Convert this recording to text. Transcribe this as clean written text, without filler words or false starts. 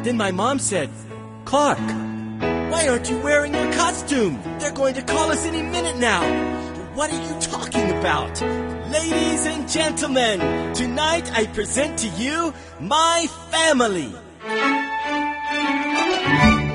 Then my mom said, "Clark, why aren't you wearing your costume? They're going to call us any minute now." "What are you talking about?" "Ladies and gentlemen, tonight I present to you my family."